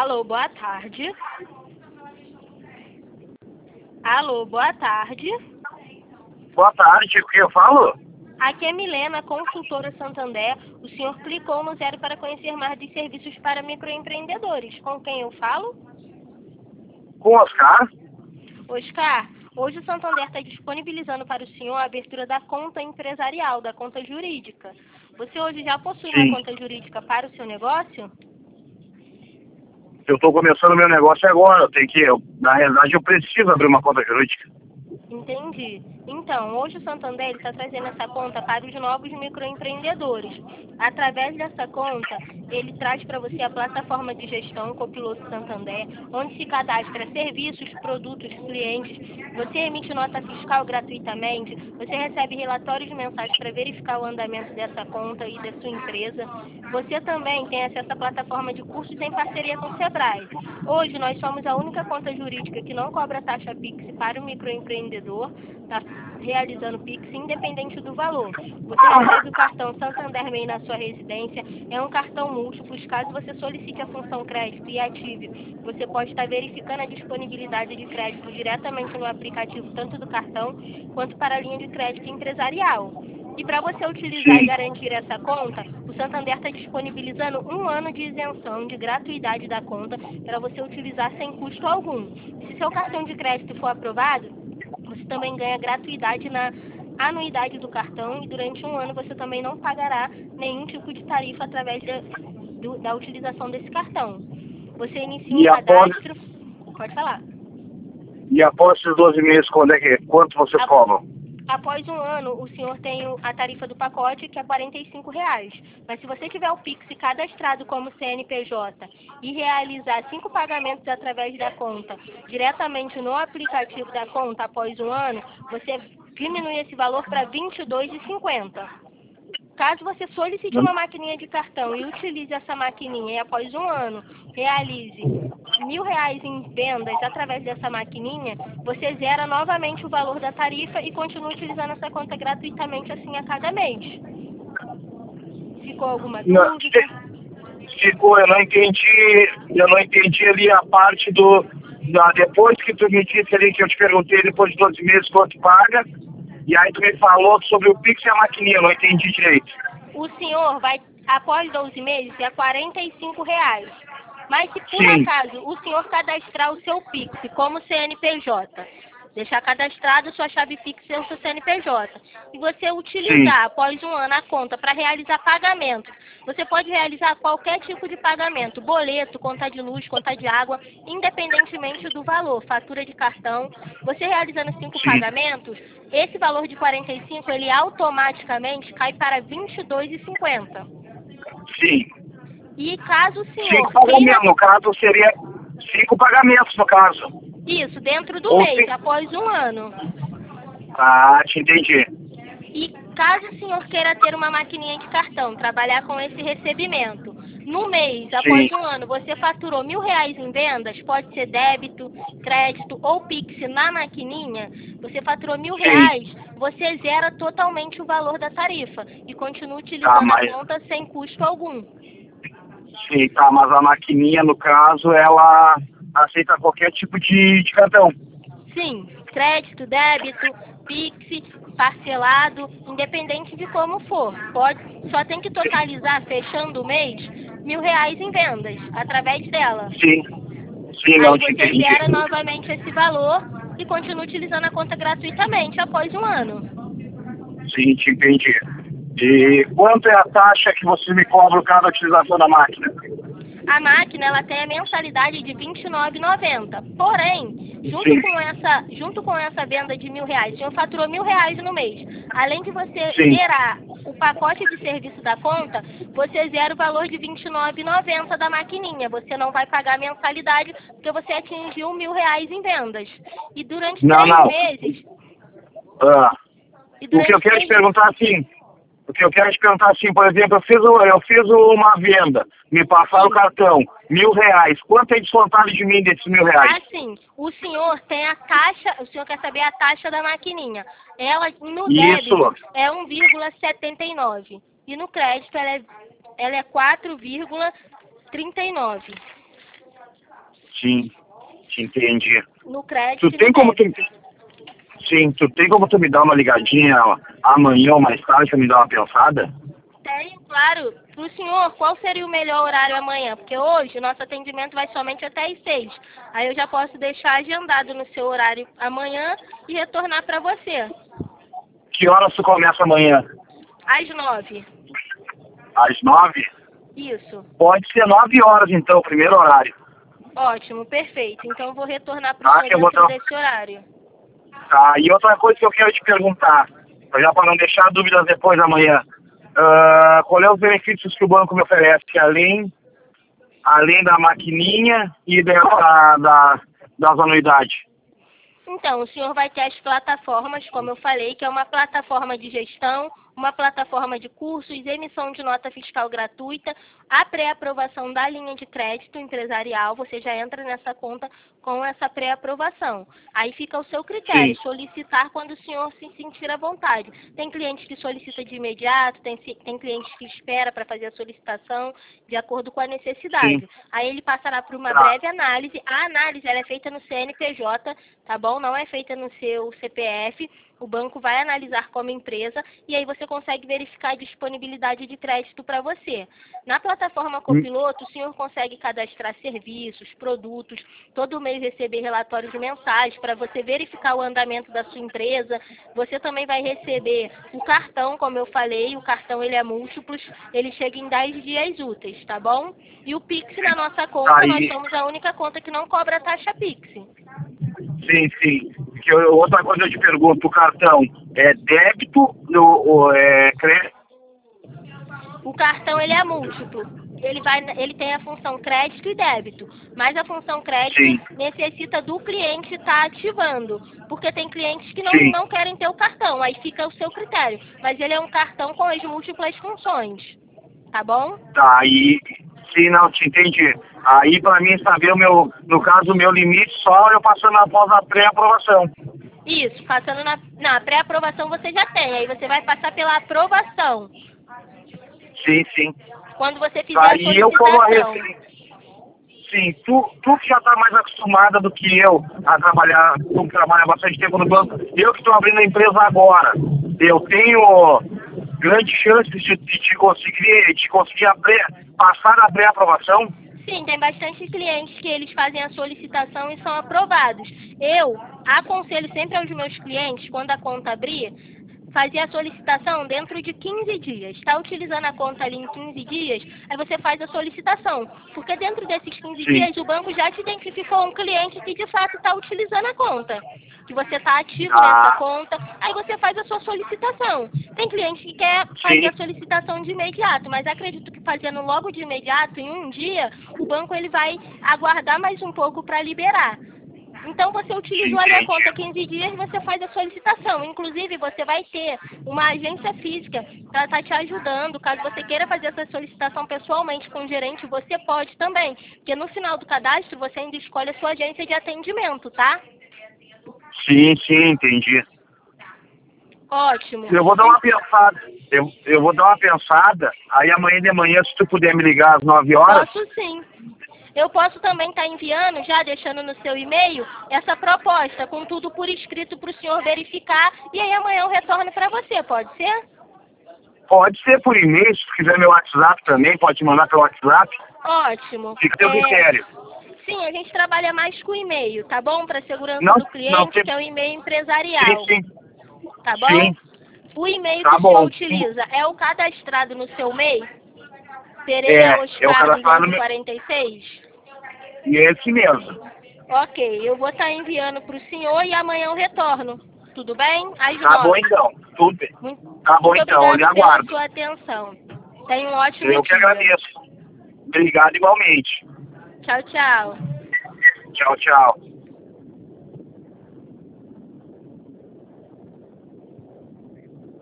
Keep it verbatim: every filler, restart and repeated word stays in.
Alô, boa tarde. Alô, boa tarde. Boa tarde, o que eu falo? Aqui é Milena, consultora Santander. O senhor clicou no zero para conhecer mais dos serviços para microempreendedores. Com quem eu falo? Com o Oscar? Oscar, hoje o Santander está disponibilizando para o senhor a abertura da conta empresarial, da conta jurídica. Você hoje já possui Sim. uma conta jurídica para o seu negócio? Eu estou começando meu negócio agora, eu tenho que, eu, na realidade eu preciso abrir uma conta jurídica. Entendi. Então, hoje o Santander está trazendo essa conta para os novos microempreendedores. Através dessa conta, ele traz para você a plataforma de gestão Copiloto Santander, onde se cadastra serviços, produtos, clientes. Você emite nota fiscal gratuitamente, você recebe relatórios mensais para verificar o andamento dessa conta e da sua empresa. Você também tem acesso à plataforma de cursos em parceria com o Sebrae. Hoje, nós somos a única conta jurídica que não cobra taxa Pix para o microempreendedor, está realizando Pix independente do valor. Você recebe o cartão Santander May na sua residência, é um cartão múltiplo. Caso você solicite a função crédito e ative, você pode estar verificando a disponibilidade de crédito diretamente no aplicativo, tanto do cartão quanto para a linha de crédito empresarial. E para você utilizar Sim. e garantir essa conta, o Santander está disponibilizando um ano de isenção de gratuidade da conta para você utilizar sem custo algum. E se seu cartão de crédito for aprovado, você também ganha gratuidade na anuidade do cartão e durante um ano você também não pagará nenhum tipo de tarifa através da, do, da utilização desse cartão. Você inicia E um após, cadastro... Pode falar. e após esses doze meses, quando é que, quanto vocês A- cobram? Após um ano, o senhor tem o- a tarifa do pacote, que é quarenta e cinco reais. Mas se você tiver o Pix cadastrado como C N P J e realizar cinco pagamentos através da conta, diretamente no aplicativo da conta após um ano, você diminui esse valor para vinte e dois reais e cinquenta centavos. Caso você solicite uma maquininha de cartão e utilize essa maquininha e após um ano realize mil reais em vendas através dessa maquininha, você zera novamente o valor da tarifa e continua utilizando essa conta gratuitamente assim a cada mês. Ficou alguma Não, dúvida? ficou, eu não entendi, eu não entendi ali a parte do, da, depois que tu me disse ali, que eu te perguntei depois de doze meses quanto paga, e aí tu me falou sobre o Pix e a maquininha, eu não entendi direito. O senhor vai, após doze meses, é quarenta e cinco reais. Mas se por Sim. acaso o senhor cadastrar o seu Pix como C N P J, deixar cadastrado sua chave Pix e o seu C N P J, e você utilizar Sim. após um ano a conta para realizar pagamentos, você pode realizar qualquer tipo de pagamento, boleto, conta de luz, conta de água, independentemente do valor, fatura de cartão. Você realizando cinco Sim. pagamentos, esse valor de quarenta e cinco, ele automaticamente cai para vinte e dois reais e cinquenta centavos. Sim. E caso o senhor Cinco queira... pagamentos, no caso seria cinco pagamentos, no caso. Isso, dentro do Ou mês, cinco. após um ano. Ah, te entendi. E caso o senhor queira ter uma maquininha de cartão, trabalhar com esse recebimento, no mês, após Sim. um ano, você faturou mil reais em vendas, pode ser débito, crédito ou Pix na maquininha, você faturou mil Sim. reais, você zera totalmente o valor da tarifa e continua utilizando Tá, mas... a conta sem custo algum. Sim, tá, mas a maquininha, no caso, ela aceita qualquer tipo de, de cartão. Sim, crédito, débito, Pix, parcelado, independente de como for. Pode, só tem que totalizar, fechando o mês, mil reais em vendas, através dela. Sim. Sim, Aí não te você entendi. gera novamente esse valor e continua utilizando a conta gratuitamente após um ano. Sim, te entendi. E quanto é a taxa que vocês me cobram cada utilização da máquina? A máquina, ela tem a mensalidade de vinte e nove reais e noventa centavos. Porém, junto Sim. com essa, junto com essa venda de mil reais, o senhor faturou mil reais no mês. Além de você Sim. zerar o pacote de serviço da conta, você zera o valor de vinte e nove reais e noventa centavos da maquininha. Você não vai pagar mensalidade porque você atingiu mil reais em vendas. E durante Não, três não. meses... Ah, E o que eu durante quero te três perguntar assim, o que eu quero te perguntar assim, por exemplo, eu fiz, o- eu fiz uma venda, me passaram o cartão, mil reais. Quanto é descontado de mim desses mil reais? Assim, o senhor tem a taxa, o senhor quer saber a taxa da maquininha. Ela no Isso. débito é um vírgula setenta e nove e no crédito ela é, ela é quatro vírgula trinta e nove. Sim, te entendi. No crédito Tu tem e no como tu... débito. Sim, tu tem como tu me dar uma ligadinha amanhã ou mais tarde pra me dar uma pensada? Tenho, claro. Pro senhor, qual seria o melhor horário amanhã? Porque hoje o nosso atendimento vai somente até às seis. Aí eu já posso deixar agendado no seu horário amanhã e retornar para você. Que horas tu começa amanhã? Às nove. Às nove? Isso. Pode ser nove horas então, o primeiro horário. Ótimo, perfeito. Então eu vou retornar para o Ah, senhor que eu vou dentro dar... desse horário. Tá, e outra coisa que eu quero te perguntar, já para não deixar dúvidas depois amanhã, uh, qual é os benefícios que o banco me oferece, além, além da maquininha e dessa, da, das anuidades? Então, o senhor vai ter as plataformas, como eu falei, que é uma plataforma de gestão, uma plataforma de cursos, emissão de nota fiscal gratuita, a pré-aprovação da linha de crédito empresarial, você já entra nessa conta com essa pré-aprovação. Aí fica ao seu critério, Sim. solicitar quando o senhor se sentir à vontade. Tem cliente que solicita de imediato, tem, tem cliente que espera para fazer a solicitação de acordo com a necessidade. Sim. Aí ele passará por uma Tá. breve análise. A análise ela é feita no C N P J, tá bom? Não é feita no seu C P F. O banco vai analisar como empresa e aí você consegue verificar a disponibilidade de crédito para você. Na plataforma Copiloto, o senhor consegue cadastrar serviços, produtos, todo mês receber relatórios mensais para você verificar o andamento da sua empresa. Você também vai receber o cartão, como eu falei, o cartão ele é múltiplos, ele chega em dez dias úteis, tá bom? E o Pix na nossa conta, Aí... nós somos a única conta que não cobra taxa Pix. Sim, sim. Que eu, outra coisa eu te pergunto, o cartão é débito ou, ou é crédito? O cartão ele é múltiplo. Ele, vai, ele tem a função crédito e débito, mas a função crédito Sim. necessita do cliente estar ativando, porque tem clientes que não, Sim. não querem ter o cartão, aí fica o seu critério. Mas ele é um cartão com as múltiplas funções, tá bom? Tá, aí... Sim, não, te entendi. Aí, para mim, saber o meu, no caso, o meu limite, só eu passando após a pré-aprovação. Isso, passando na, na pré-aprovação você já tem, aí você vai passar pela aprovação. Sim, sim. Quando você fizer Tá, a e eu como a solicitação. receita. Sim, tu, tu que já tá mais acostumada do que eu a trabalhar, tu que trabalha bastante tempo no banco, eu que estou abrindo a empresa agora, eu tenho grandes chances de, de, de conseguir, de conseguir a pré, passar na pré-aprovação? Sim, tem bastante clientes que eles fazem a solicitação e são aprovados. Eu aconselho sempre aos meus clientes, quando a conta abrir, fazer a solicitação dentro de quinze dias. Está utilizando a conta ali em quinze dias, aí você faz a solicitação. Porque dentro desses quinze Sim. dias o banco já te identificou um cliente que de fato está utilizando a conta. Que você está ativo Ah. nessa conta, aí você faz a sua solicitação. Tem cliente que quer fazer Sim. a solicitação de imediato, mas acredito que fazendo logo de imediato, em um dia, o banco ele vai aguardar mais um pouco para liberar. Então você utilizou ali a conta quinze dias e você faz a solicitação. Inclusive você vai ter uma agência física para estar te ajudando. Caso você queira fazer essa solicitação pessoalmente com o gerente, você pode também. Porque no final do cadastro você ainda escolhe a sua agência de atendimento, tá? Sim, sim, entendi. Ótimo. Eu vou dar uma pensada. Eu, eu vou dar uma pensada. Aí amanhã de manhã, se tu puder me ligar às nove horas. Posso sim. Eu posso também estar enviando, já deixando no seu e-mail, essa proposta com tudo por escrito para o senhor verificar e aí amanhã eu retorno para você, pode ser? Pode ser por e-mail, se tu quiser meu WhatsApp também, pode te mandar pelo WhatsApp. Ótimo. Fica teu É, critério. Sim, a gente trabalha mais com e-mail, tá bom? Para segurança Não, do cliente, não, tem- que é o e-mail empresarial, Sim, sim. tá bom? Sim. O e-mail Tá que o senhor bom. utiliza é o cadastrado no seu e-mail? É, Pereira eu Oscar cadastro no duzentos e meu... quarenta e seis? E é esse mesmo. Ok, eu vou estar enviando para o senhor e amanhã eu retorno. Tudo bem? Às Tá bom nove. então. Tudo bem. Muito, Tá bom muito então, eu lhe obrigado pela aguardo. sua atenção. Tenha um ótimo Eu que dia. agradeço. Obrigado igualmente. Tchau, tchau. Tchau, tchau.